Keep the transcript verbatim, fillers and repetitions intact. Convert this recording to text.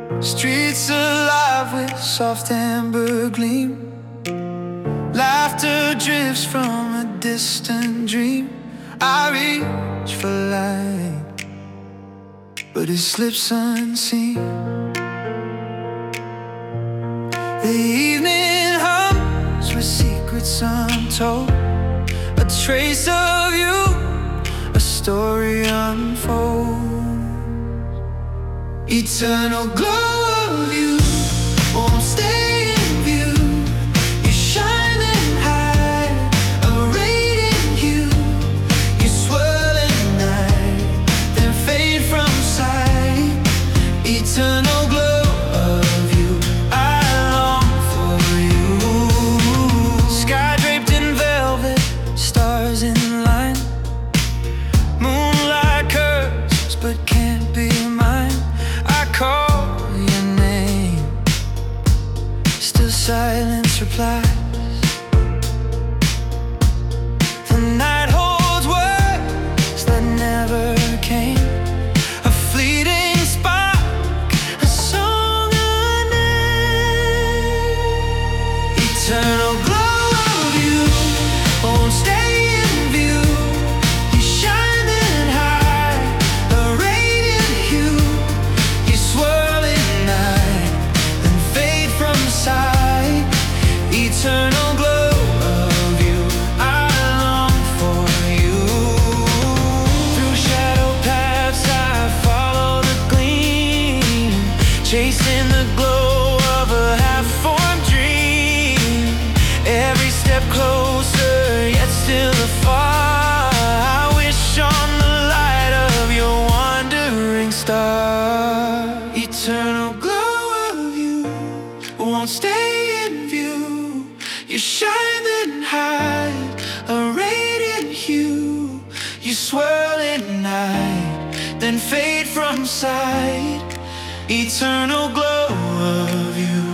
Streets alive with soft amber gleam. Laughter drifts from a distant dream. I reach for light, but it slips unseen. The evening hums with secrets untold. A trace of you, a story unfolds. Eternal glow of you won't stay in view. You shine and hide, a radiant hue. You swirl at night, then fade from sight. Eternal glow of you, I long for you. Sky draped in velvet, stars in line. Moonlight curves, but can't be mine. I call your name, still silence replies. The night holds words that never came. A fleeting spark, a song unnamed. Eternal glow of you won't stay in view. You shine and hide, a radiant hue. You swirl at night, then fade from sight. Eternal glow of you, I long for you. Through shadow paths I follow the gleam, chasing the glow of a half-formed dream. Every step closer, yet still afar. I wish on the light of your wandering star. Eternal glow of you won't stay in view. You shine then hide, a radiant hue. You swirl at night, then fade from sight. Eternal glow of you.